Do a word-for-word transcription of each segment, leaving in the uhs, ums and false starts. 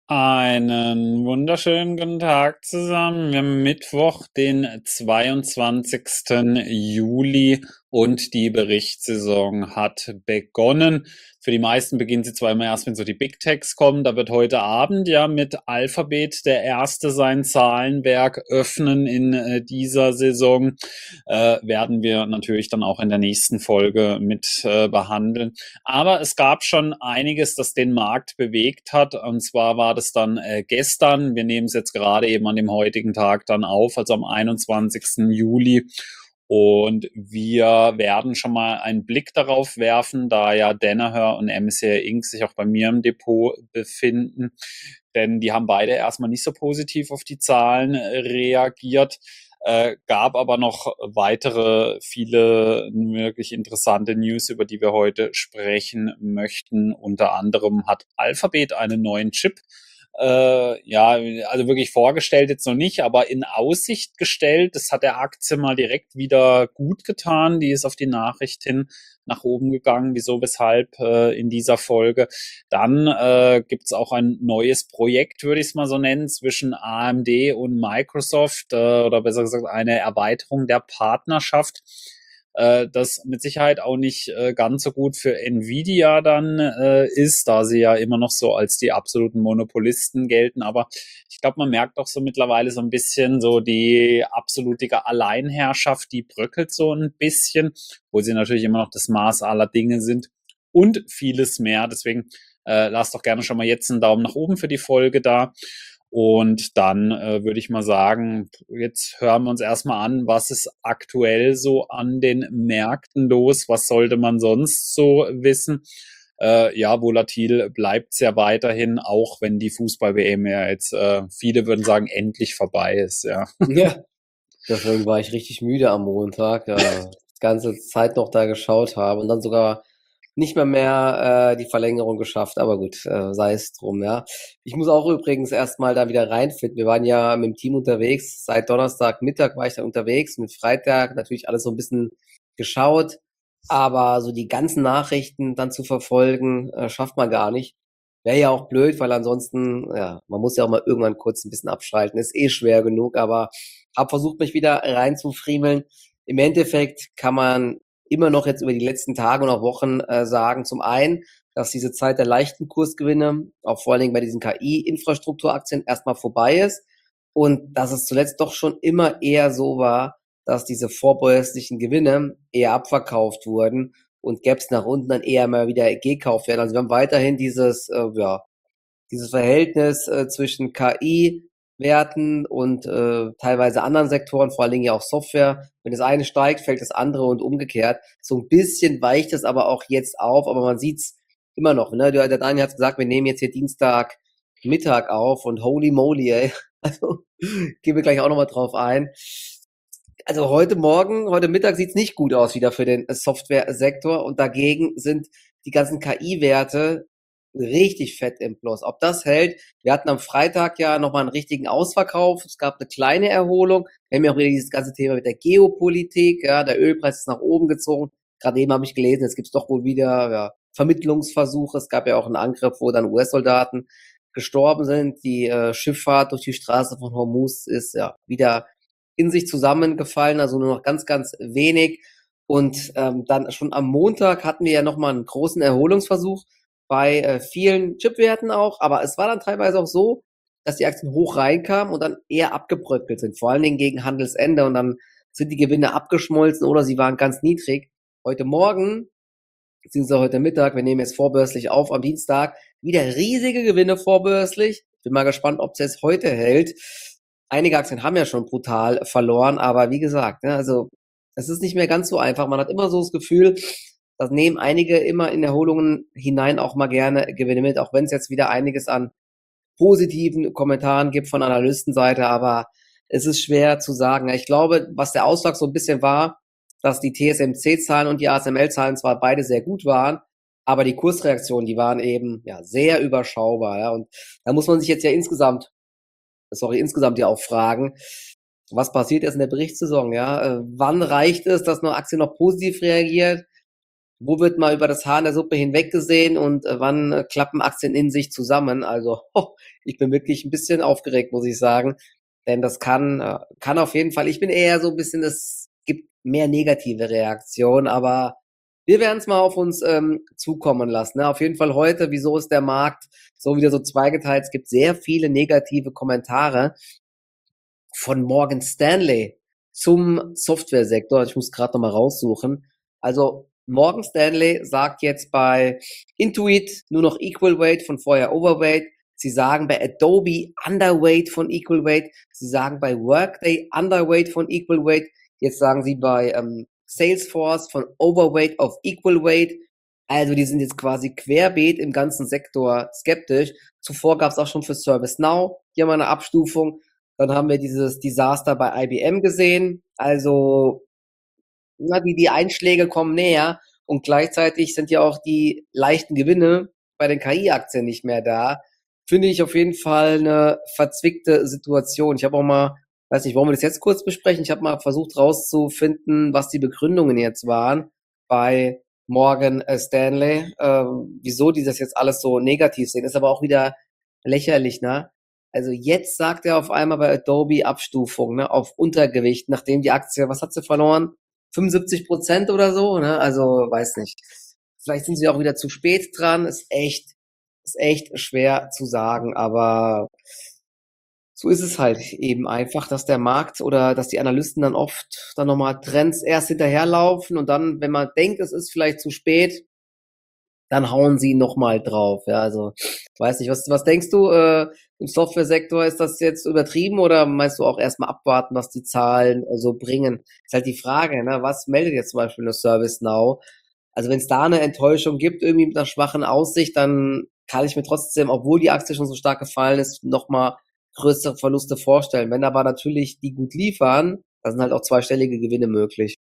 Einen wunderschönen guten Tag zusammen. Wir haben Mittwoch, den zweiundzwanzigsten Juli und die Berichtssaison hat begonnen. Für die meisten beginnt sie zwar immer erst, wenn so die Big Techs kommen. Da wird heute Abend ja mit Alphabet der erste sein Zahlenwerk öffnen in äh, dieser Saison. Äh, werden wir natürlich dann auch in der nächsten Folge mit äh, behandeln. Aber es gab schon einiges, das den Markt bewegt hat. Und zwar war das dann äh, gestern. Wir nehmen es jetzt gerade eben an dem heutigen Tag dann auf, also am einundzwanzigsten Juli. Und wir werden schon mal einen Blick darauf werfen, da ja Danaher und M S C I Inc sich auch bei mir im Depot befinden. Denn die haben beide erstmal nicht so positiv auf die Zahlen äh, reagiert. Äh, gab aber noch weitere, viele wirklich interessante News, über die wir heute sprechen möchten. Unter anderem hat Alphabet einen neuen Chip. Äh, ja, also wirklich vorgestellt jetzt noch nicht, aber in Aussicht gestellt. Das hat der Aktie mal direkt wieder gut getan. Die ist auf die Nachricht hin nach oben gegangen, wieso, weshalb äh, in dieser Folge. Dann äh, gibt es auch ein neues Projekt, würde ich es mal so nennen, zwischen A M D und Microsoft, äh, oder besser gesagt eine Erweiterung der Partnerschaft. Äh, das mit Sicherheit auch nicht äh, ganz so gut für Nvidia dann äh, ist, da sie ja immer noch so als die absoluten Monopolisten gelten. Aber ich glaube, man merkt auch so mittlerweile so ein bisschen so die absolute Alleinherrschaft, die bröckelt so ein bisschen, wo sie natürlich immer noch das Maß aller Dinge sind und vieles mehr. Deswegen äh, lasst doch gerne schon mal jetzt einen Daumen nach oben für die Folge da. Und dann äh, würde ich mal sagen, jetzt hören wir uns erstmal an, was ist aktuell so an den Märkten los? Was sollte man sonst so wissen? Äh, ja, volatil bleibt es ja weiterhin, auch wenn die Fußball-W M ja jetzt, äh, viele würden sagen, endlich vorbei ist, ja. Ja, deswegen war ich richtig müde am Montag, äh, die ganze Zeit noch da geschaut habe und dann sogar nicht mehr mehr äh, die Verlängerung geschafft, aber gut, äh, sei es drum, ja. Ich muss auch übrigens erstmal da wieder reinfinden. Wir waren ja mit dem Team unterwegs. Seit Donnerstagmittag war ich dann unterwegs, mit Freitag natürlich alles so ein bisschen geschaut, aber so die ganzen Nachrichten dann zu verfolgen, äh, schafft man gar nicht. Wäre ja auch blöd, weil ansonsten, ja, man muss ja auch mal irgendwann kurz ein bisschen abschalten. Ist eh schwer genug, aber habe versucht, mich wieder reinzufriemeln. Im Endeffekt kann man immer noch jetzt über die letzten Tage und auch Wochen äh, sagen, zum einen, dass diese Zeit der leichten Kursgewinne, auch vor allen Dingen bei diesen K I-Infrastrukturaktien, erstmal vorbei ist und dass es zuletzt doch schon immer eher so war, dass diese vorbörslichen Gewinne eher abverkauft wurden und Gaps nach unten dann eher mal wieder gekauft werden. Also wir haben weiterhin dieses, äh, ja, dieses Verhältnis äh, zwischen K I-Werten und äh, teilweise anderen Sektoren, vor allen Dingen ja auch Software. Wenn das eine steigt, fällt das andere und umgekehrt. So ein bisschen weicht es aber auch jetzt auf, aber man sieht's immer noch. Ne? Der Daniel hat gesagt, wir nehmen jetzt hier Dienstag Mittag auf und holy moly, ey. Also gehen wir gleich auch nochmal drauf ein. Also heute Morgen, heute Mittag sieht's nicht gut aus wieder für den Software-Sektor und dagegen sind die ganzen K I-Werte richtig fett im Plus. Ob das hält, wir hatten am Freitag ja nochmal einen richtigen Ausverkauf, es gab eine kleine Erholung, wir haben ja auch wieder dieses ganze Thema mit der Geopolitik, ja, der Ölpreis ist nach oben gezogen, gerade eben habe ich gelesen, jetzt gibt's doch wohl wieder ja, Vermittlungsversuche, es gab ja auch einen Angriff, wo dann U S-Soldaten gestorben sind, die äh, Schifffahrt durch die Straße von Hormuz ist ja wieder in sich zusammengefallen, also nur noch ganz, ganz wenig. Und ähm, dann schon am Montag hatten wir ja nochmal einen großen Erholungsversuch bei äh, vielen Chipwerten auch, aber es war dann teilweise auch so, dass die Aktien hoch reinkamen und dann eher abgebröckelt sind, vor allen Dingen gegen Handelsende und dann sind die Gewinne abgeschmolzen oder sie waren ganz niedrig. Heute Morgen, beziehungsweise heute Mittag, wir nehmen jetzt vorbörslich auf am Dienstag, wieder riesige Gewinne vorbörslich. Bin mal gespannt, ob es jetzt heute hält. Einige Aktien haben ja schon brutal verloren, aber wie gesagt, ne, also es ist nicht mehr ganz so einfach. Man hat immer so das Gefühl, das nehmen einige immer in Erholungen hinein auch mal gerne Gewinne mit, auch wenn es jetzt wieder einiges an positiven Kommentaren gibt von Analystenseite, aber es ist schwer zu sagen. Ich glaube, was der Ausschlag so ein bisschen war, dass die T S M C-Zahlen und die A S M L-Zahlen zwar beide sehr gut waren, aber die Kursreaktionen, die waren eben ja sehr überschaubar. Ja, und da muss man sich jetzt ja insgesamt sorry, insgesamt ja auch fragen, was passiert jetzt in der Berichtssaison, ja? Äh, wann reicht es, dass eine Aktie noch positiv reagiert? wo wird mal über das Haar in der Suppe hinweggesehen und äh, wann äh, klappen Aktien in sich zusammen? Also ho, ich bin wirklich ein bisschen aufgeregt, muss ich sagen, denn das kann, äh, kann auf jeden Fall, ich bin eher so ein bisschen, es gibt mehr negative Reaktionen, aber wir werden es mal auf uns ähm, zukommen lassen. Ne? Auf jeden Fall heute, wieso ist der Markt so wieder so zweigeteilt? Es gibt sehr viele negative Kommentare von Morgan Stanley zum Softwaresektor. Ich muss gerade noch mal raussuchen. Also Morgan Stanley sagt jetzt bei Intuit nur noch Equal Weight von vorher Overweight. Sie sagen bei Adobe Underweight von Equal Weight. Sie sagen bei Workday Underweight von Equal Weight. Jetzt sagen sie bei ähm, Salesforce von Overweight auf Equal Weight. Also die sind jetzt quasi querbeet im ganzen Sektor skeptisch. Zuvor gab es auch schon für ServiceNow hier mal eine Abstufung. Dann haben wir dieses Desaster bei I B M gesehen. Also, na, die, die Einschläge kommen näher und gleichzeitig sind ja auch die leichten Gewinne bei den K I-Aktien nicht mehr da. Finde ich auf jeden Fall eine verzwickte Situation. Ich habe auch mal, weiß nicht, wollen wir das jetzt kurz besprechen? Ich habe mal versucht rauszufinden, was die Begründungen jetzt waren bei Morgan äh, Stanley, ähm, wieso die das jetzt alles so negativ sehen. Ist aber auch wieder lächerlich, ne? Also jetzt sagt er auf einmal bei Adobe Abstufung, ne, auf Untergewicht, nachdem die Aktie, was hat sie verloren? fünfundsiebzig Prozent oder so, ne? Also weiß nicht. Vielleicht sind sie auch wieder zu spät dran. Ist echt, ist echt schwer zu sagen, aber so ist es halt eben einfach, dass der Markt oder dass die Analysten dann oft dann nochmal Trends erst hinterherlaufen und dann, wenn man denkt, es ist vielleicht zu spät, dann hauen sie nochmal drauf. Ja, also weiß nicht, was, was denkst du, äh, im Softwaresektor, ist das jetzt übertrieben oder meinst du auch erstmal abwarten, was die Zahlen äh, so bringen? Ist halt die Frage, ne? Was meldet jetzt zum Beispiel eine ServiceNow? Also wenn es da eine Enttäuschung gibt, irgendwie mit einer schwachen Aussicht, dann kann ich mir trotzdem, obwohl die Aktie schon so stark gefallen ist, nochmal größere Verluste vorstellen. Wenn aber natürlich die gut liefern, da sind halt auch zweistellige Gewinne möglich.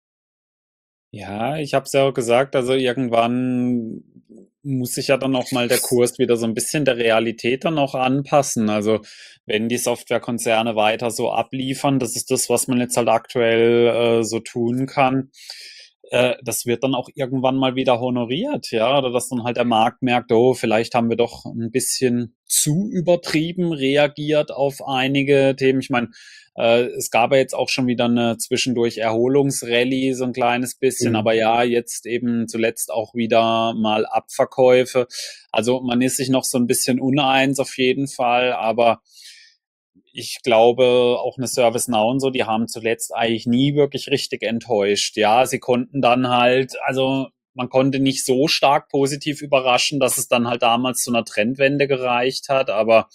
Ja, ich habe es ja auch gesagt, also irgendwann muss sich ja dann auch mal der Kurs wieder so ein bisschen der Realität dann auch anpassen. Also wenn die Softwarekonzerne weiter so abliefern, das ist das, was man jetzt halt aktuell äh, so tun kann. Äh, das wird dann auch irgendwann mal wieder honoriert, ja, oder dass dann halt der Markt merkt, oh, vielleicht haben wir doch ein bisschen zu übertrieben reagiert auf einige Themen. Ich meine, äh, es gab ja jetzt auch schon wieder eine zwischendurch Erholungsrallye, so ein kleines bisschen, aber Mhm. ja, jetzt eben zuletzt auch wieder mal Abverkäufe. Also man ist sich noch so ein bisschen uneins auf jeden Fall, aber ich glaube, auch eine ServiceNow und so, die haben zuletzt eigentlich nie wirklich richtig enttäuscht. Ja, sie konnten dann halt, also man konnte nicht so stark positiv überraschen, dass es dann halt damals zu einer Trendwende gereicht hat, aber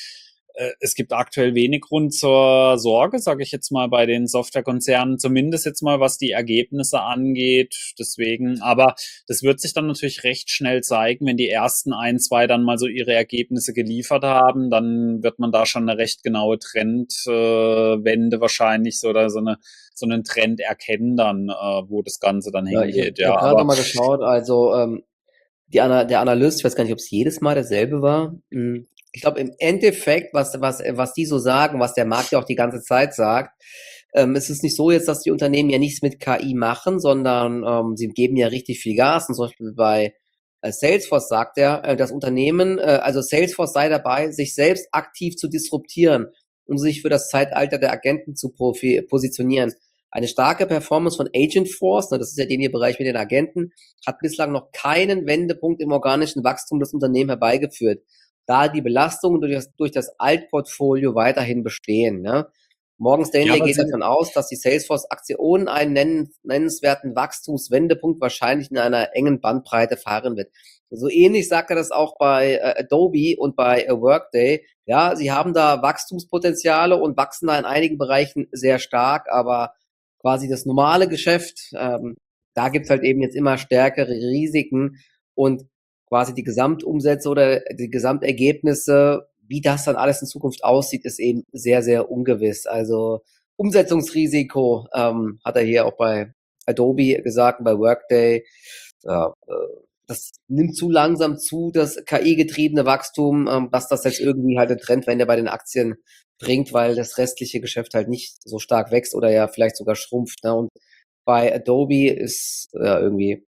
äh, es gibt aktuell wenig Grund zur Sorge, sage ich jetzt mal, bei den Softwarekonzernen, zumindest jetzt mal, was die Ergebnisse angeht. Deswegen, aber das wird sich dann natürlich recht schnell zeigen, wenn die ersten ein, zwei dann mal so ihre Ergebnisse geliefert haben, dann wird man da schon eine recht genaue Trendwende äh, wahrscheinlich so oder so eine so einen Trend erkennen dann, äh, wo das Ganze dann Ja, ich habe hingeht. ich hab Ja, gerade aber nochmal geschaut, also ähm, die Ana der Analyst, ich weiß gar nicht, ob es jedes Mal derselbe war. Hm, ich glaube, im Endeffekt, was was was die so sagen, was der Markt ja auch die ganze Zeit sagt, ähm, es ist nicht so jetzt, dass die Unternehmen ja nichts mit K I machen, sondern ähm, sie geben ja richtig viel Gas. Und zum Beispiel bei äh, Salesforce sagt er, äh, das Unternehmen, äh, also Salesforce sei dabei, sich selbst aktiv zu disruptieren, um sich für das Zeitalter der Agenten zu profi positionieren. Eine starke Performance von Agentforce, ne, das ist ja den ihr Bereich mit den Agenten, hat bislang noch keinen Wendepunkt im organischen Wachstum des Unternehmens herbeigeführt, da die Belastungen durch das, durch das Altportfolio weiterhin bestehen. Ne? Morgan ja, Stanley aber geht sie, davon aus, dass die Salesforce-Aktie ohne einen nennen, nennenswerten Wachstumswendepunkt wahrscheinlich in einer engen Bandbreite fahren wird. So ähnlich sagt er das auch bei äh, Adobe und bei äh, Workday. Ja, sie haben da Wachstumspotenziale und wachsen da in einigen Bereichen sehr stark, aber quasi das normale Geschäft, ähm, da gibt's halt eben jetzt immer stärkere Risiken und quasi die Gesamtumsätze oder die Gesamtergebnisse, wie das dann alles in Zukunft aussieht, ist eben sehr, sehr ungewiss. Also Umsetzungsrisiko ähm, hat er hier auch bei Adobe gesagt und bei Workday. Ja, äh, das nimmt zu langsam zu, das K I-getriebene Wachstum, ähm, dass das jetzt irgendwie halt eine Trendwende bei den Aktien bringt, weil das restliche Geschäft halt nicht so stark wächst oder ja vielleicht sogar schrumpft. Ne? Und bei Adobe ist ja irgendwie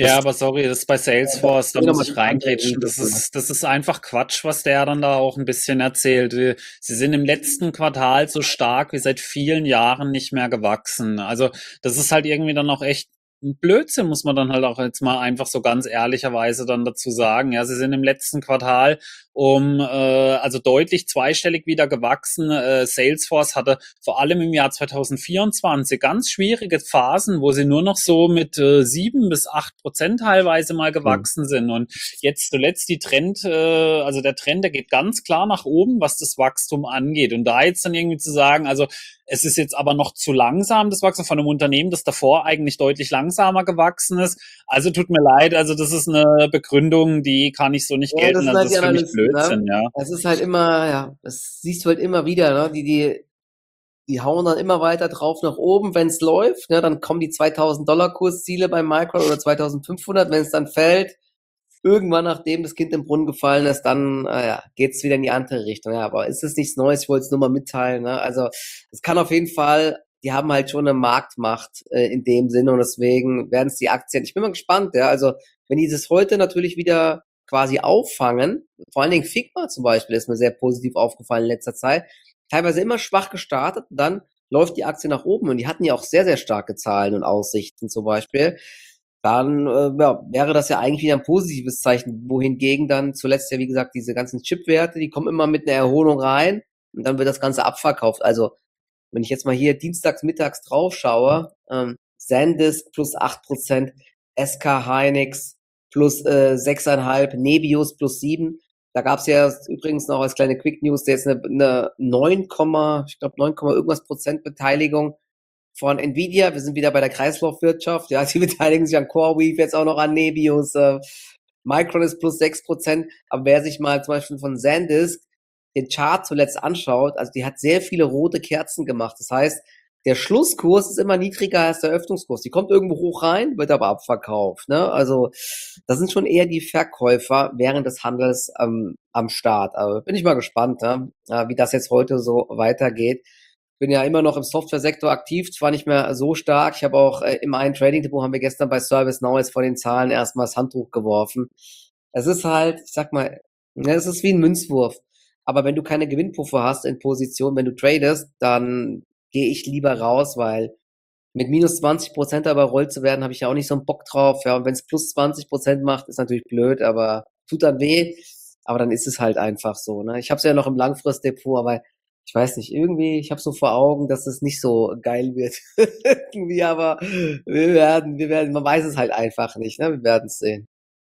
Ja, aber sorry, das ist bei Salesforce, da Geh noch muss mal ich die andere reingrätschen. Riege, Das ne? ist, das ist einfach Quatsch, was der dann da auch ein bisschen erzählt. Äh, Sie sind im letzten Quartal so stark wie seit vielen Jahren nicht mehr gewachsen. Also, das ist halt irgendwie dann auch echt ein Blödsinn, muss man dann halt auch jetzt mal einfach so ganz ehrlicherweise dann dazu sagen. Ja, sie sind im letzten Quartal um äh, also deutlich zweistellig wieder gewachsen. Äh, Salesforce hatte vor allem im Jahr zwanzig vierundzwanzig ganz schwierige Phasen, wo sie nur noch so mit äh, sieben bis acht Prozent teilweise mal Mhm. gewachsen sind. Und jetzt zuletzt die Trend, äh, also der Trend, der geht ganz klar nach oben, was das Wachstum angeht. Und da jetzt dann irgendwie zu sagen, also es ist jetzt aber noch zu langsam, das Wachstum von einem Unternehmen, das davor eigentlich deutlich langsamer gewachsen ist. Also tut mir leid, also das ist eine Begründung, die kann ich so nicht Ja, das gelten. sind Also halt das die ist für mich Analysten, ne? Blödsinn, ja. Das ist halt immer, ja, das siehst du halt immer wieder, ne? Die, die, die hauen dann immer weiter drauf nach oben, wenn es läuft, ne? Dann kommen die zweitausend Dollar Kursziele bei Micron oder zweitausendfünfhundert, wenn es dann fällt. Irgendwann, nachdem das Kind im Brunnen gefallen ist, dann äh, ja, geht es wieder in die andere Richtung. Ja, aber ist es nichts Neues? Ich wollte es nur mal mitteilen. Ne? Also es kann auf jeden Fall, die haben halt schon eine Marktmacht äh, in dem Sinne und deswegen werden es die Aktien. Ich bin mal gespannt. Ja, also wenn die das heute natürlich wieder quasi auffangen, vor allen Dingen Figma zum Beispiel ist mir sehr positiv aufgefallen in letzter Zeit, teilweise immer schwach gestartet und dann läuft die Aktie nach oben und die hatten ja auch sehr, sehr starke Zahlen und Aussichten zum Beispiel, dann äh, ja, wäre das ja eigentlich wieder ein positives Zeichen, wohingegen dann zuletzt ja, wie gesagt, diese ganzen Chip-Werte, die kommen immer mit einer Erholung rein und dann wird das Ganze abverkauft. Also, wenn ich jetzt mal hier dienstags mittags drauf schaue, ähm, SanDisk plus acht Prozent, S K Hynix plus äh, sechs Komma fünf, Nebius plus sieben. Da gab's ja übrigens noch als kleine Quick News jetzt eine, eine neun, ich glaube neun, irgendwas Prozent Beteiligung von Nvidia. Wir sind wieder bei der Kreislaufwirtschaft. Ja, sie beteiligen sich an CoreWeave, jetzt auch noch an Nebius. Äh, Micron ist plus sechs Prozent. Aber wer sich mal zum Beispiel von SanDisk den Chart zuletzt anschaut, also die hat sehr viele rote Kerzen gemacht. Das heißt, der Schlusskurs ist immer niedriger als der Öffnungskurs. Die kommt irgendwo hoch rein, wird aber abverkauft. Ne? Also das sind schon eher die Verkäufer während des Handels ähm, am Start. Aber bin ich mal gespannt, ne? äh, wie das jetzt heute so weitergeht. Bin ja immer noch im Softwaresektor aktiv, zwar nicht mehr so stark. Ich habe auch äh, im einen Trading-Depot haben wir gestern bei ServiceNow jetzt vor den Zahlen erstmal das Handtuch geworfen. Es ist halt, ich sag mal, ne, es ist wie ein Münzwurf. Aber wenn du keine Gewinnpuffer hast in Position, wenn du tradest, dann gehe ich lieber raus, weil mit minus zwanzig Prozent aber rollt zu werden, habe ich ja auch nicht so einen Bock drauf. Ja, und wenn es plus zwanzig Prozent macht, ist natürlich blöd, aber tut dann weh. Aber dann ist es halt einfach so. Ne? Ich habe es ja noch im Langfristdepot, aber ich weiß nicht, irgendwie, ich habe so vor Augen, dass es nicht so geil wird. irgendwie, aber wir werden, wir werden, man weiß es halt einfach nicht. Ne? Wir werden es sehen.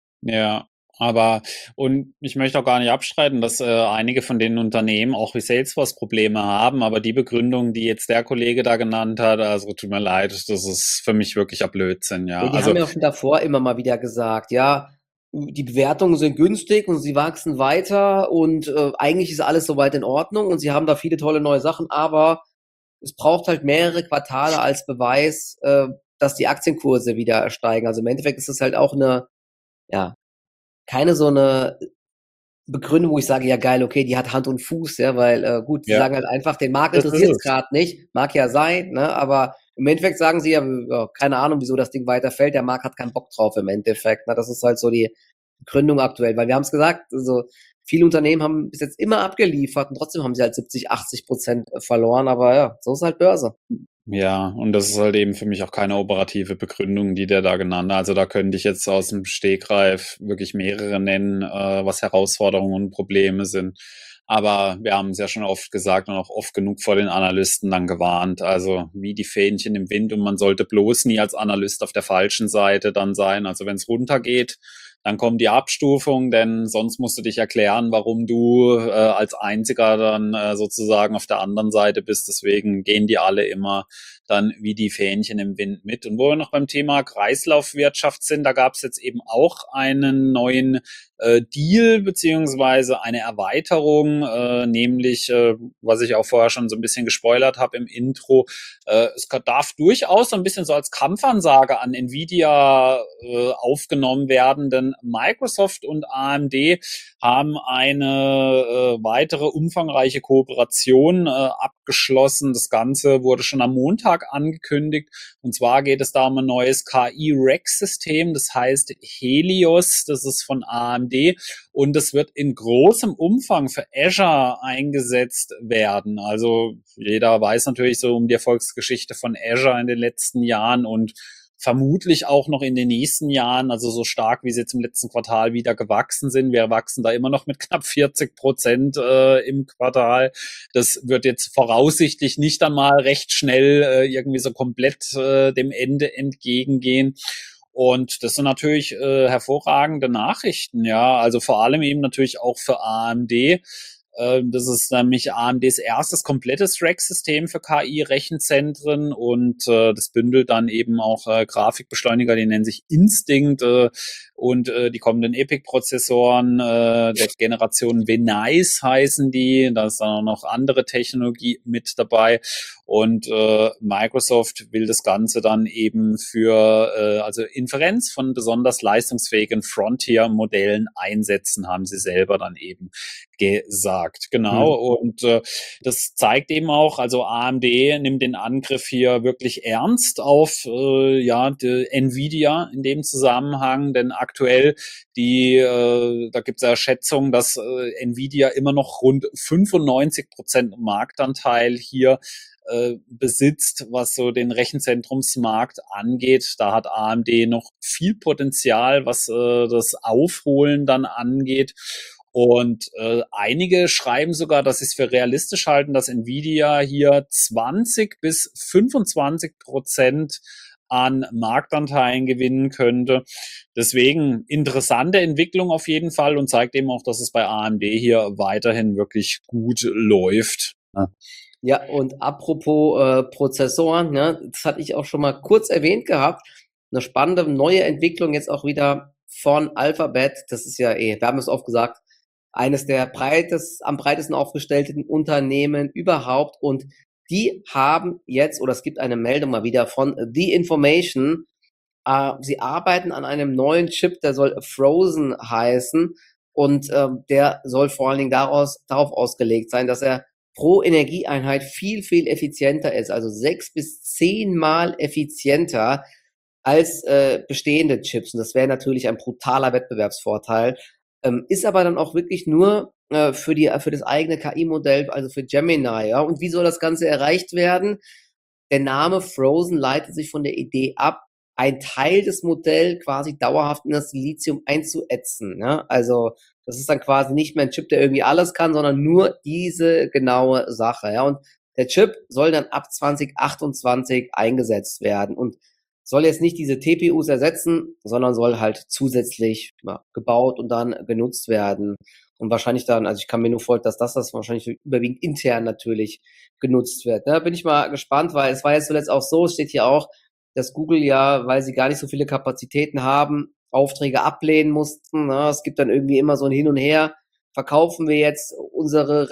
Ja, aber und ich möchte auch gar nicht abstreiten, dass äh, einige von den Unternehmen auch wie Salesforce Probleme haben, aber die Begründung, die jetzt der Kollege da genannt hat, also tut mir leid, das ist für mich wirklicher Blödsinn, Ja, ja. die Also haben ja auch schon davor immer mal wieder gesagt, ja, die Bewertungen sind günstig und sie wachsen weiter und äh, eigentlich ist alles soweit in Ordnung und sie haben da viele tolle neue Sachen, aber es braucht halt mehrere Quartale als Beweis, äh, dass die Aktienkurse wieder steigen. Also im Endeffekt ist es halt auch eine, ja, keine so eine Begründung, wo ich sage, ja geil, okay, die hat Hand und Fuß, ja, weil äh, gut, sie ja, sagen halt einfach, den Markt das ist interessiert es es. gerade nicht, mag ja sein, ne, aber im Endeffekt sagen sie ja, ja, keine Ahnung, wieso das Ding weiterfällt, der Markt hat keinen Bock drauf im Endeffekt, ne, das ist halt so die Begründung aktuell, weil wir haben es gesagt, also viele Unternehmen haben bis jetzt immer abgeliefert und trotzdem haben sie halt siebzig, achtzig Prozent verloren, aber ja, so ist halt Börse. Ja, und das ist halt eben für mich auch keine operative Begründung, die der da genannt hat. Also da könnte ich jetzt aus dem Stegreif wirklich mehrere nennen, äh, was Herausforderungen und Probleme sind. Aber wir haben es ja schon oft gesagt und auch oft genug vor den Analysten dann gewarnt. Also wie die Fähnchen im Wind und man sollte bloß nie als Analyst auf der falschen Seite dann sein. Also wenn es runtergeht, dann kommt die Abstufung, denn sonst musst du dich erklären, warum du äh, als Einziger dann äh, sozusagen auf der anderen Seite bist. Deswegen gehen die alle immer dann wie die Fähnchen im Wind mit. Und wo wir noch beim Thema Kreislaufwirtschaft sind, da gab es jetzt eben auch einen neuen äh, Deal beziehungsweise eine Erweiterung, äh, nämlich, äh, was ich auch vorher schon so ein bisschen gespoilert habe im Intro, äh, es darf durchaus so ein bisschen so als Kampfansage an Nvidia äh, aufgenommen werden, denn Microsoft und A M D haben eine äh, weitere umfangreiche Kooperation äh, abgeschlossen. Das Ganze wurde schon am Montag angekündigt. Und zwar geht es da um ein neues K I-Rack-System, das heißt Helios, das ist von A M D und das wird in großem Umfang für Azure eingesetzt werden. Also jeder weiß natürlich so um die Erfolgsgeschichte von Azure in den letzten Jahren und vermutlich auch noch in den nächsten Jahren, also so stark, wie sie jetzt im letzten Quartal wieder gewachsen sind. Wir wachsen da immer noch mit knapp vierzig Prozent äh, im Quartal. Das wird jetzt voraussichtlich nicht einmal recht schnell äh, irgendwie so komplett äh, dem Ende entgegengehen. Und das sind natürlich äh, hervorragende Nachrichten, ja. Also vor allem eben natürlich auch für A M D. Das ist nämlich A M Ds erstes komplettes Rack-System für K I-Rechenzentren und äh, das bündelt dann eben auch äh, Grafikbeschleuniger, die nennen sich Instinct äh, und äh, die kommenden EPIC-Prozessoren äh, der Generation Venice heißen die. Da ist dann auch noch andere Technologie mit dabei und äh, Microsoft will das Ganze dann eben für äh, also Inferenz von besonders leistungsfähigen Frontier-Modellen einsetzen, haben sie selber dann eben gesagt. Genau. Mhm. Und äh, das zeigt eben auch, also A M D nimmt den Angriff hier wirklich ernst auf äh, ja die Nvidia in dem Zusammenhang, denn aktuell die äh, da gibt es ja Schätzungen, dass äh, Nvidia immer noch rund fünfundneunzig Prozent Marktanteil hier äh, besitzt, was so den Rechenzentrumsmarkt angeht. Da hat A M D noch viel Potenzial, was äh, das Aufholen dann angeht. Und äh, einige schreiben sogar, dass sie es für realistisch halten, dass Nvidia hier zwanzig bis fünfundzwanzig Prozent an Marktanteilen gewinnen könnte. Deswegen interessante Entwicklung auf jeden Fall und zeigt eben auch, dass es bei A M D hier weiterhin wirklich gut läuft. Ja. Ja, und apropos äh, Prozessoren, ne, das hatte ich auch schon mal kurz erwähnt gehabt. Eine spannende neue Entwicklung jetzt auch wieder von Alphabet. Das ist ja eh, wir haben es oft gesagt, eines der breites, am breitesten aufgestellten Unternehmen überhaupt. Und die haben jetzt, oder es gibt eine Meldung mal wieder von The Information, äh, sie arbeiten an einem neuen Chip, der soll Frozen heißen. Und äh, der soll vor allen Dingen daraus, darauf ausgelegt sein, dass er pro Energieeinheit viel, viel effizienter ist. Also sechs bis zehnmal effizienter als äh, bestehende Chips. Und das wäre natürlich ein brutaler Wettbewerbsvorteil. Ähm, ist aber dann auch wirklich nur äh, für die für das eigene K I-Modell, also für Gemini. Ja? Und wie soll das Ganze erreicht werden? Der Name Frozen leitet sich von der Idee ab, ein Teil des Modells quasi dauerhaft in das Silizium einzuätzen. Ja? Also das ist dann quasi nicht mehr ein Chip, der irgendwie alles kann, sondern nur diese genaue Sache. Ja? Und der Chip soll dann ab zwanzig achtundzwanzig eingesetzt werden und soll jetzt nicht diese T P Us ersetzen, sondern soll halt zusätzlich ja, gebaut und dann genutzt werden. Und wahrscheinlich dann, also ich kann mir nur vorstellen, dass das, das wahrscheinlich überwiegend intern natürlich genutzt wird. Da bin ich mal gespannt, weil es war jetzt zuletzt auch so, es steht hier auch, dass Google ja, weil sie gar nicht so viele Kapazitäten haben, Aufträge ablehnen mussten. Ne? Es gibt dann irgendwie immer so ein Hin und Her. Verkaufen wir jetzt unsere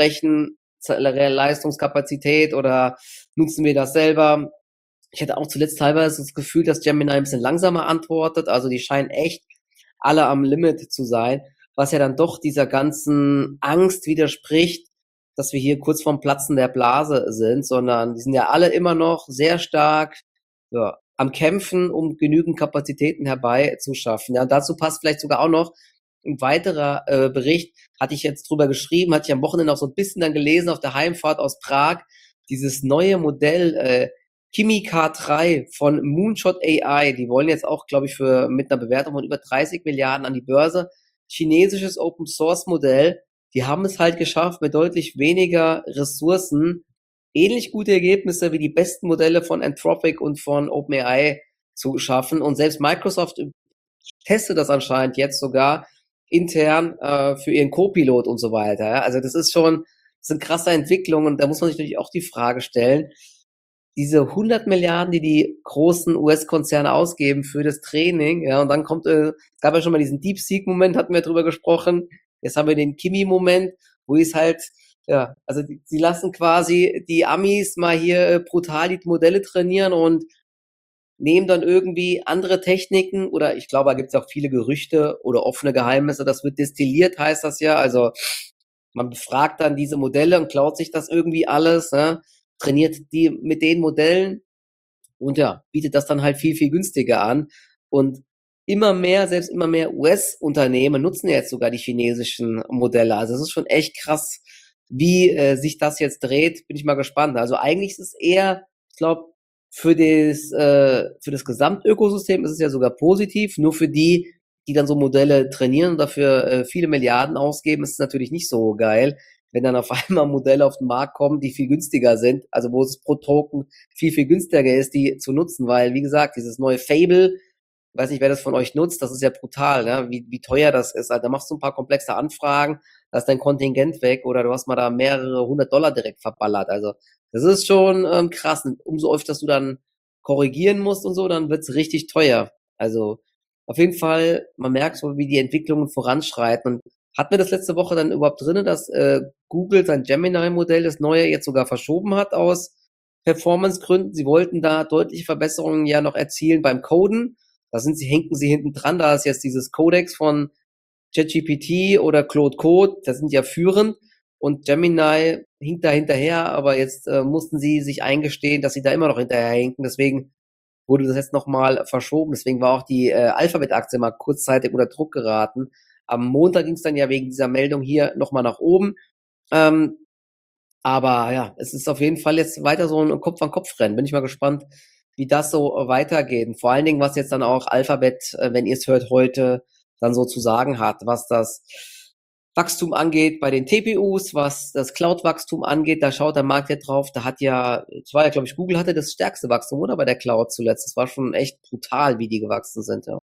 Rechenleistungskapazität oder nutzen wir das selber? Ich hatte auch zuletzt teilweise das Gefühl, dass Gemini ein bisschen langsamer antwortet. Also die scheinen echt alle am Limit zu sein, was ja dann doch dieser ganzen Angst widerspricht, dass wir hier kurz vorm Platzen der Blase sind, sondern die sind ja alle immer noch sehr stark ja, am Kämpfen, um genügend Kapazitäten herbeizuschaffen. Ja, und dazu passt vielleicht sogar auch noch ein weiterer äh, Bericht, hatte ich jetzt drüber geschrieben, hatte ich am Wochenende auch so ein bisschen dann gelesen auf der Heimfahrt aus Prag, dieses neue Modell äh, Kimi K drei von Moonshot A I, die wollen jetzt auch, glaube ich, für mit einer Bewertung von über dreißig Milliarden an die Börse. Chinesisches Open-Source-Modell, die haben es halt geschafft, mit deutlich weniger Ressourcen ähnlich gute Ergebnisse wie die besten Modelle von Anthropic und von OpenAI zu schaffen. Und selbst Microsoft testet das anscheinend jetzt sogar intern äh, für ihren Co-Pilot und so weiter. Ja? Also das ist schon, das sind krasse Entwicklungen und da muss man sich natürlich auch die Frage stellen, diese hundert Milliarden, die die großen U S-Konzerne ausgeben für das Training, ja, und dann kommt, äh, es gab ja schon mal diesen DeepSeek-Moment, hatten wir drüber gesprochen, jetzt haben wir den Kimi-Moment, wo es halt, ja, also die, sie lassen quasi die Amis mal hier äh, brutal die Modelle trainieren und nehmen dann irgendwie andere Techniken oder ich glaube, da gibt es auch viele Gerüchte oder offene Geheimnisse, das wird destilliert, heißt das ja, also man befragt dann diese Modelle und klaut sich das irgendwie alles, ne? trainiert die mit den Modellen und ja, bietet das dann halt viel, viel günstiger an. Und immer mehr, selbst immer mehr U S-Unternehmen nutzen jetzt sogar die chinesischen Modelle. Also es ist schon echt krass, wie äh, sich das jetzt dreht. Bin ich mal gespannt. Also eigentlich ist es eher, ich glaube, für das, äh, für das Gesamtökosystem ist es ja sogar positiv. Nur für die, die dann so Modelle trainieren und dafür äh, viele Milliarden ausgeben, ist es natürlich nicht so geil, wenn dann auf einmal Modelle auf den Markt kommen, die viel günstiger sind, also wo es pro Token viel, viel günstiger ist, die zu nutzen, weil, wie gesagt, dieses neue Fable, ich weiß nicht, wer das von euch nutzt, das ist ja brutal, ne? wie, wie teuer das ist. Also da machst du ein paar komplexe Anfragen, da ist dein Kontingent weg oder du hast mal da mehrere hundert Dollar direkt verballert. Also das ist schon ähm, krass. Und umso öfter du dann korrigieren musst und so, dann wird's richtig teuer. Also auf jeden Fall, man merkt so, wie die Entwicklungen voranschreiten. Und hatten wir das letzte Woche dann überhaupt drinne, dass äh, Google sein Gemini-Modell, das neue, jetzt sogar verschoben hat aus Performance-Gründen? Sie wollten da deutliche Verbesserungen ja noch erzielen beim Coden. Da sind sie, hinken sie hinten dran. Da ist jetzt dieses Codex von ChatGPT oder Claude Code, das sind ja führend. Und Gemini hinkt da hinterher, aber jetzt äh, mussten sie sich eingestehen, dass sie da immer noch hinterher hinken. Deswegen wurde das jetzt nochmal verschoben. Deswegen war auch die äh, Alphabet-Aktie mal kurzzeitig unter Druck geraten. Am Montag ging es dann ja wegen dieser Meldung hier nochmal nach oben. Ähm, aber ja, es ist auf jeden Fall jetzt weiter so ein Kopf-an-Kopf-Rennen. Bin ich mal gespannt, wie das so weitergeht. Und vor allen Dingen, was jetzt dann auch Alphabet, äh, wenn ihr es hört, heute dann so zu sagen hat, was das Wachstum angeht bei den T P Us, was das Cloud-Wachstum angeht, da schaut der Markt jetzt drauf. Da hat ja, es war ja, glaube ich, Google hatte das stärkste Wachstum, oder? Bei der Cloud zuletzt. Das war schon echt brutal, wie die gewachsen sind, ja.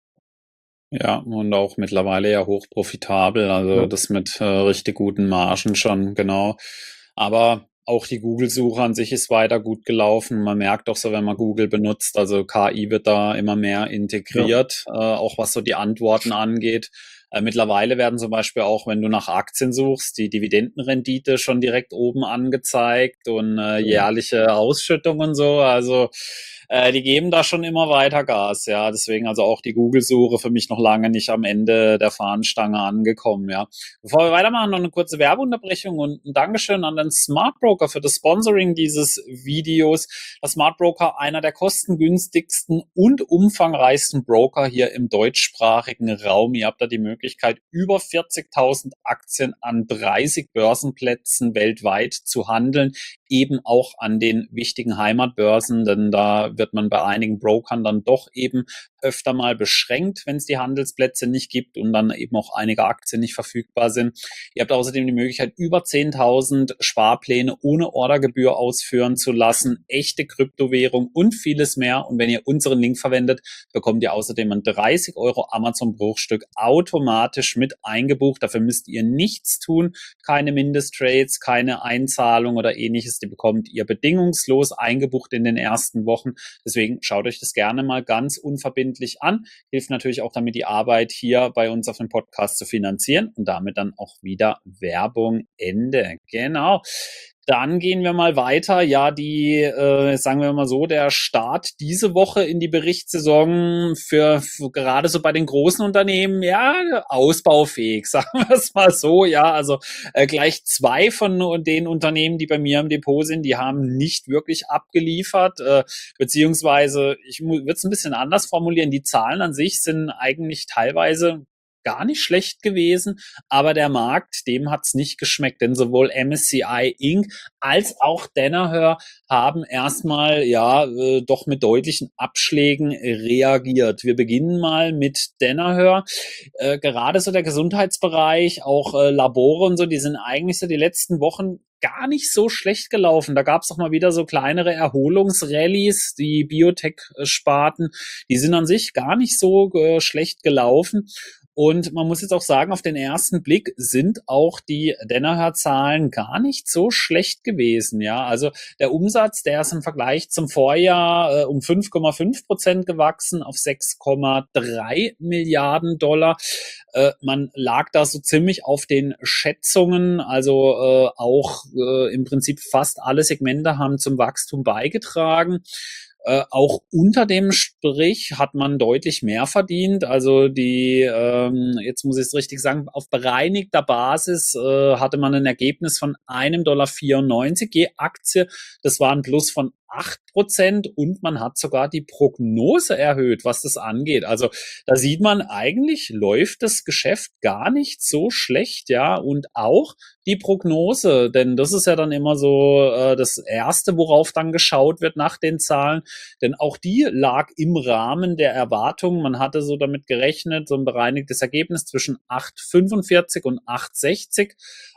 Ja, und auch mittlerweile ja hoch profitabel, also Ja, das mit äh, richtig guten Margen schon, genau. Aber auch die Google-Suche an sich ist weiter gut gelaufen. Man merkt auch so, wenn man Google benutzt, also K I wird da immer mehr ja, integriert, äh, auch was so die Antworten angeht. Äh, mittlerweile werden zum Beispiel auch, wenn du nach Aktien suchst, die Dividendenrendite schon direkt oben angezeigt und äh, ja. jährliche Ausschüttung und so. Also äh, die geben da schon immer weiter Gas, ja. Deswegen also auch die Google-Suche für mich noch lange nicht am Ende der Fahnenstange angekommen, ja. Bevor wir weitermachen, noch eine kurze Werbeunterbrechung und ein Dankeschön an den Smart Broker für das Sponsoring dieses Videos. Der Smart Broker, einer der kostengünstigsten und umfangreichsten Broker hier im deutschsprachigen Raum. Ihr habt da die Möglichkeit, über vierzigtausend Aktien an dreißig Börsenplätzen weltweit zu handeln, eben auch an den wichtigen Heimatbörsen, denn da wird man bei einigen Brokern dann doch eben öfter mal beschränkt, wenn es die Handelsplätze nicht gibt und dann eben auch einige Aktien nicht verfügbar sind. Ihr habt außerdem die Möglichkeit, über zehntausend Sparpläne ohne Ordergebühr ausführen zu lassen, echte Kryptowährung und vieles mehr. Und wenn ihr unseren Link verwendet, bekommt ihr außerdem ein dreißig Euro Amazon-Bruchstück automatisch mit eingebucht. Dafür müsst ihr nichts tun, keine Mindesttrades, keine Einzahlung oder ähnliches. Die bekommt ihr bedingungslos eingebucht in den ersten Wochen. Deswegen schaut euch das gerne mal ganz unverbindlich an. Hilft natürlich auch damit, die Arbeit hier bei uns auf dem Podcast zu finanzieren und damit dann auch wieder Werbung Ende. Genau. Dann gehen wir mal weiter. Ja, die, äh, sagen wir mal so, der Start diese Woche in die Berichtssaison für, für gerade so bei den großen Unternehmen, ja, ausbaufähig, sagen wir es mal so. Ja, also äh, gleich zwei von den Unternehmen, die bei mir im Depot sind, die haben nicht wirklich abgeliefert, äh, beziehungsweise ich würde es ein bisschen anders formulieren. Die Zahlen an sich sind eigentlich teilweise gar nicht schlecht gewesen, aber der Markt, dem hat's nicht geschmeckt, denn sowohl M S C I Inc als auch Danaher haben erstmal ja äh, doch mit deutlichen Abschlägen reagiert. Wir beginnen mal mit Danaher. Äh, gerade so der Gesundheitsbereich, auch äh, Labore und so, die sind eigentlich so die letzten Wochen gar nicht so schlecht gelaufen. Da gab es auch mal wieder so kleinere Erholungsrallies, die Biotech-Sparten, die sind an sich gar nicht so äh, schlecht gelaufen. Und man muss jetzt auch sagen, auf den ersten Blick sind auch die Danaher-Zahlen gar nicht so schlecht gewesen. Ja, also der Umsatz, der ist im Vergleich zum Vorjahr äh, um fünf Komma fünf Prozent gewachsen auf sechs Komma drei Milliarden Dollar. Äh, man lag da so ziemlich auf den Schätzungen, also äh, auch äh, im Prinzip fast alle Segmente haben zum Wachstum beigetragen. Äh, auch unter dem Strich hat man deutlich mehr verdient. Also die, ähm, jetzt muss ich es richtig sagen, auf bereinigter Basis äh, hatte man ein Ergebnis von einem Dollar vierundneunzig je Aktie. Das war ein Plus von acht Prozent und man hat sogar die Prognose erhöht, was das angeht. Also da sieht man, eigentlich läuft das Geschäft gar nicht so schlecht, ja, und auch die Prognose, denn das ist ja dann immer so äh, das Erste, worauf dann geschaut wird nach den Zahlen, denn auch die lag im Rahmen der Erwartungen. Man hatte so damit gerechnet, so ein bereinigtes Ergebnis zwischen acht Komma fünfundvierzig und acht Komma sechzig.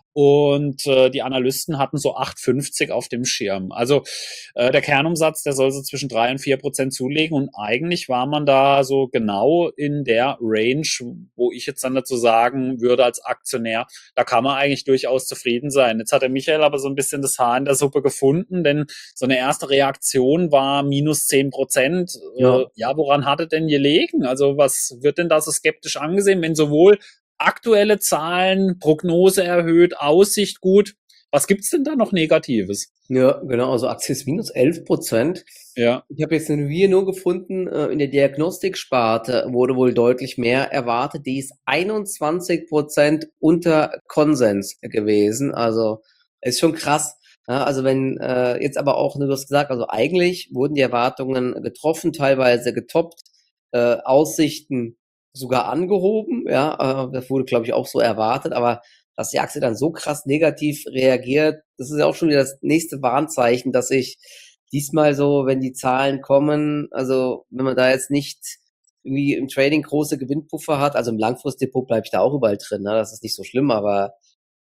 Und äh, die Analysten hatten so acht Komma fünfzig auf dem Schirm. Also äh, der Kernumsatz, der soll so zwischen drei und vier Prozent zulegen. Und eigentlich war man da so genau in der Range, wo ich jetzt dann dazu sagen würde als Aktionär, da kann man eigentlich durchaus zufrieden sein. Jetzt hat der Michael aber so ein bisschen das Haar in der Suppe gefunden, denn so eine erste Reaktion war minus zehn Prozent. Äh, Ja. ja, woran hat er denn gelegen? Also was wird denn da so skeptisch angesehen, wenn sowohl aktuelle Zahlen, Prognose erhöht, Aussicht gut? Was gibt's denn da noch Negatives? Ja, genau, also Aktie ist minus elf Prozent. Ja, Ich habe jetzt eine Review nur gefunden, äh, in der Diagnostiksparte wurde wohl deutlich mehr erwartet. Die ist einundzwanzig Prozent unter Konsens gewesen. Also ist schon krass. Ja, also wenn äh, jetzt aber auch, ne, du hast gesagt, also eigentlich wurden die Erwartungen getroffen, teilweise getoppt, äh, Aussichten sogar angehoben. Ja, äh, das wurde, glaube ich, auch so erwartet. Aber dass die Aktie dann so krass negativ reagiert, das ist ja auch schon wieder das nächste Warnzeichen, dass ich diesmal so, wenn die Zahlen kommen, also wenn man da jetzt nicht irgendwie im Trading große Gewinnpuffer hat, also im Langfristdepot bleibe ich da auch überall drin, ne? Das ist nicht so schlimm, aber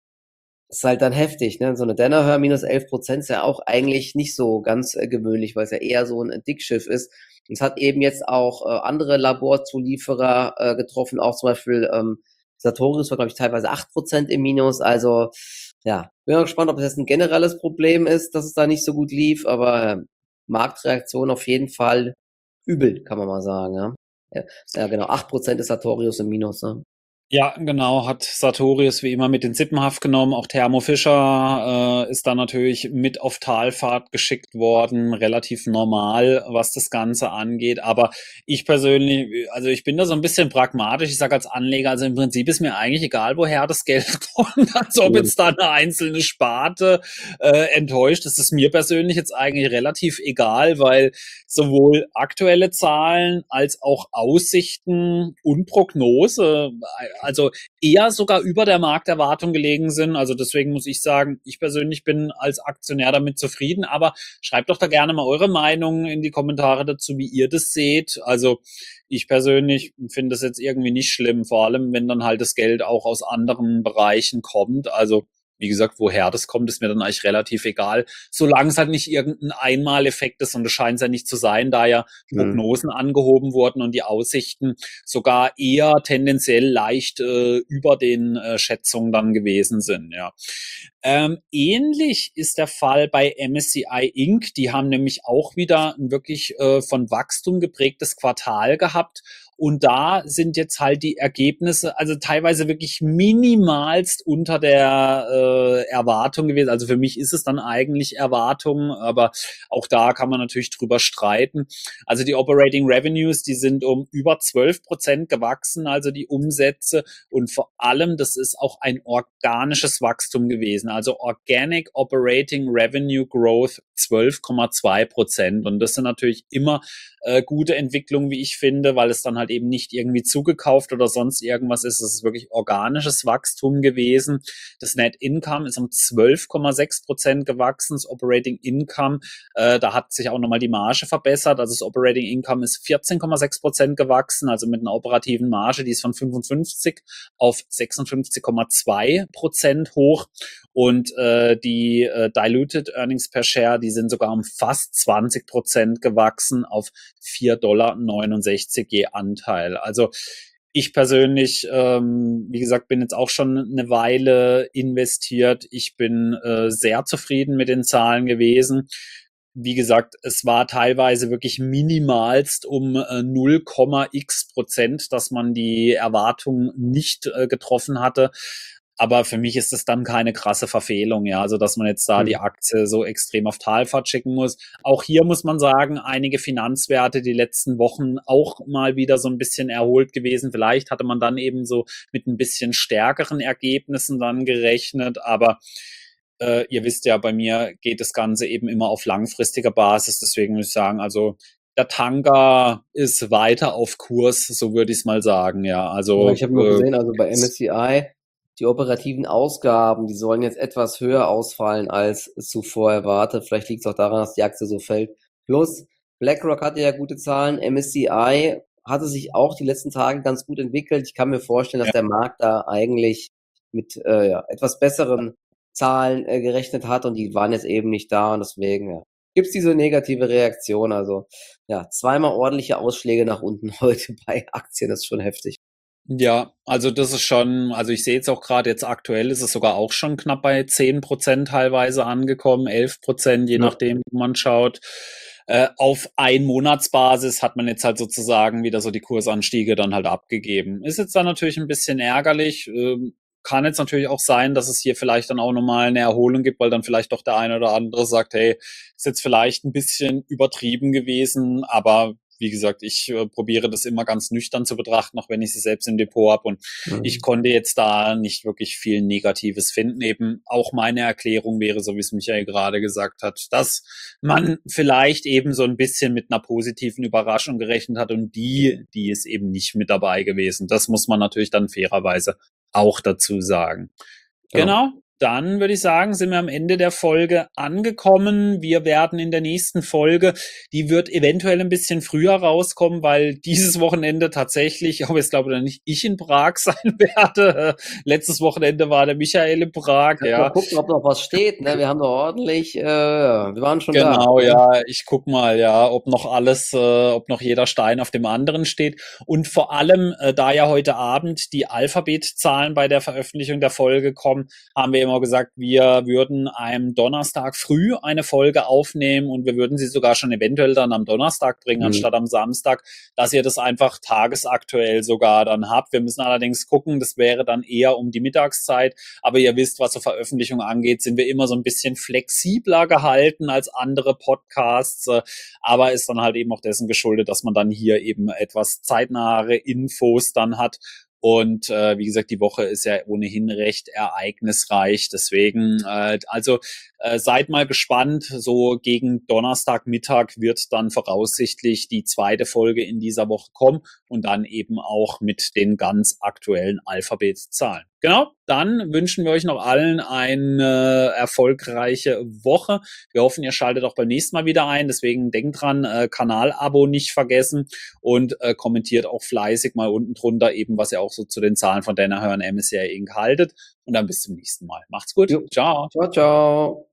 es ist halt dann heftig, ne? So eine Danaher minus elf Prozent ist ja auch eigentlich nicht so ganz äh, gewöhnlich, weil es ja eher so ein Dickschiff ist. Und es hat eben jetzt auch äh, andere Laborzulieferer äh, getroffen, auch zum Beispiel ähm, Sartorius war, glaube ich, teilweise acht Prozent im Minus. Also ja, bin mal gespannt, ob das jetzt ein generelles Problem ist, dass es da nicht so gut lief, aber äh, Marktreaktion auf jeden Fall übel, kann man mal sagen. Ja, ja, ja genau, acht Prozent ist Sartorius im Minus. Ne? ja, genau, hat Sartorius wie immer mit in Sippenhaft genommen. Auch Thermo Fischer äh, ist da natürlich mit auf Talfahrt geschickt worden, relativ normal, was das Ganze angeht. Aber ich persönlich, also ich bin da so ein bisschen pragmatisch. Ich sage als Anleger, also im Prinzip ist mir eigentlich egal, woher das Geld kommt, als ob jetzt da eine einzelne Sparte äh, enttäuscht. Das ist mir persönlich jetzt eigentlich relativ egal, weil sowohl aktuelle Zahlen als auch Aussichten und Prognose, also eher sogar über der Markterwartung gelegen sind. Also deswegen muss ich sagen, ich persönlich bin als Aktionär damit zufrieden. Aber schreibt doch da gerne mal eure Meinung in die Kommentare dazu, wie ihr das seht. Also ich persönlich finde das jetzt irgendwie nicht schlimm, vor allem wenn dann halt das Geld auch aus anderen Bereichen kommt. Also wie gesagt, woher das kommt, ist mir dann eigentlich relativ egal, solange es halt nicht irgendein Einmaleffekt ist, und das scheint es ja nicht zu sein, da ja Hm. Prognosen angehoben wurden und die Aussichten sogar eher tendenziell leicht äh, über den äh, Schätzungen dann gewesen sind, ja. Ähm, ähnlich ist der Fall bei M S C I Inc. Die haben nämlich auch wieder ein wirklich äh, von Wachstum geprägtes Quartal gehabt. Und da sind jetzt halt die Ergebnisse, also teilweise wirklich minimalst unter der äh, Erwartung gewesen. Also für mich ist es dann eigentlich Erwartung, aber auch da kann man natürlich drüber streiten. Also die Operating Revenues, die sind um über zwölf Prozent gewachsen, also die Umsätze. Und vor allem, das ist auch ein organisches Wachstum gewesen. Also Organic Operating Revenue Growth zwölf Komma zwei Prozent. Und das sind natürlich immer äh, gute Entwicklungen, wie ich finde, weil es dann halt eben nicht irgendwie zugekauft oder sonst irgendwas ist. Es ist wirklich organisches Wachstum gewesen. Das Net Income ist um zwölf Komma sechs Prozent gewachsen. Das Operating Income, äh, da hat sich auch nochmal die Marge verbessert. Also das Operating Income ist vierzehn Komma sechs Prozent gewachsen, also mit einer operativen Marge, die ist von fünfundfünfzig auf sechsundfünfzig Komma zwei Prozent hoch. Und äh, die äh, Diluted Earnings per Share, die sind sogar um fast zwanzig Prozent gewachsen auf vier Komma neunundsechzig Dollar je Anteil. Also ich persönlich, ähm, wie gesagt, bin jetzt auch schon eine Weile investiert. Ich bin äh, sehr zufrieden mit den Zahlen gewesen. Wie gesagt, es war teilweise wirklich minimalst um äh, null Komma x Prozent, dass man die Erwartungen nicht äh, getroffen hatte. Aber für mich ist es dann keine krasse Verfehlung, ja, also dass man jetzt da die Mhm. Aktie so extrem auf Talfahrt schicken muss. Auch hier muss man sagen, einige Finanzwerte die letzten Wochen auch mal wieder so ein bisschen erholt gewesen. Vielleicht hatte man dann eben so mit ein bisschen stärkeren Ergebnissen dann gerechnet, aber äh, ihr wisst ja, bei mir geht das Ganze eben immer auf langfristiger Basis. Deswegen muss ich sagen, also der Tanker ist weiter auf Kurs, so würde ich es mal sagen, ja. Ja, Also ich habe nur äh, gesehen, also bei M S C I, die operativen Ausgaben, die sollen jetzt etwas höher ausfallen als zuvor erwartet. Vielleicht liegt es auch daran, dass die Aktie so fällt. Plus, BlackRock hatte ja gute Zahlen, M S C I hatte sich auch die letzten Tage ganz gut entwickelt. Ich kann mir vorstellen, dass ja. der Markt da eigentlich mit äh, ja, etwas besseren Zahlen äh, gerechnet hat und die waren jetzt eben nicht da und deswegen ja, gibt es diese negative Reaktion. Also ja, zweimal ordentliche Ausschläge nach unten heute bei Aktien, das ist schon heftig. Ja, also das ist schon, also ich sehe jetzt auch gerade, jetzt aktuell ist es sogar auch schon knapp bei zehn Prozent teilweise angekommen, elf Prozent, je Ja. nachdem, wo man schaut. Äh, auf Ein-Monatsbasis hat man jetzt halt sozusagen wieder so die Kursanstiege dann halt abgegeben. Ist jetzt dann natürlich ein bisschen ärgerlich. Ähm, kann jetzt natürlich auch sein, dass es hier vielleicht dann auch nochmal eine Erholung gibt, weil dann vielleicht doch der eine oder andere sagt, hey, ist jetzt vielleicht ein bisschen übertrieben gewesen, aber wie gesagt, ich äh, probiere das immer ganz nüchtern zu betrachten, auch wenn ich sie selbst im Depot habe. Und ich Mhm. konnte jetzt da nicht wirklich viel Negatives finden. Eben auch meine Erklärung wäre, so wie es Michael gerade gesagt hat, dass man vielleicht eben so ein bisschen mit einer positiven Überraschung gerechnet hat und die, die ist eben nicht mit dabei gewesen. Das muss man natürlich dann fairerweise auch dazu sagen. Genau. Genau, dann würde ich sagen, sind wir am Ende der Folge angekommen. Wir werden in der nächsten Folge, die wird eventuell ein bisschen früher rauskommen, weil dieses Wochenende tatsächlich, ob jetzt glaube oder nicht, ich in Prag sein werde. Letztes Wochenende war der Michael in Prag, Kannst mal ja. gucken, ob noch was steht, ne? Wir haben doch ordentlich, äh, wir waren schon da, Genau, ne? ja, ich guck mal, ja, ob noch alles, äh, ob noch jeder Stein auf dem anderen steht. Und vor allem, äh, da ja heute Abend die Alphabetzahlen bei der Veröffentlichung der Folge kommen, haben wir immer gesagt, wir würden am Donnerstag früh eine Folge aufnehmen und wir würden sie sogar schon eventuell dann am Donnerstag bringen, Mhm. anstatt am Samstag, dass ihr das einfach tagesaktuell sogar dann habt. Wir müssen allerdings gucken, das wäre dann eher um die Mittagszeit, aber ihr wisst, was so Veröffentlichung angeht, sind wir immer so ein bisschen flexibler gehalten als andere Podcasts, äh, aber ist dann halt eben auch dessen geschuldet, dass man dann hier eben etwas zeitnahe Infos dann hat. Und äh, wie gesagt, die Woche ist ja ohnehin recht ereignisreich. Deswegen, äh, also äh, seid mal gespannt. So gegen Donnerstagmittag wird dann voraussichtlich die zweite Folge in dieser Woche kommen und dann eben auch mit den ganz aktuellen Alphabetzahlen. Genau, dann wünschen wir euch noch allen eine erfolgreiche Woche. Wir hoffen, ihr schaltet auch beim nächsten Mal wieder ein. Deswegen denkt dran, äh, Kanalabo nicht vergessen und äh, kommentiert auch fleißig mal unten drunter eben, was ihr auch so zu den Zahlen von Danaher und M S C I Incorporated haltet. Und dann bis zum nächsten Mal. Macht's gut. Jo. Ciao. Ciao, ciao.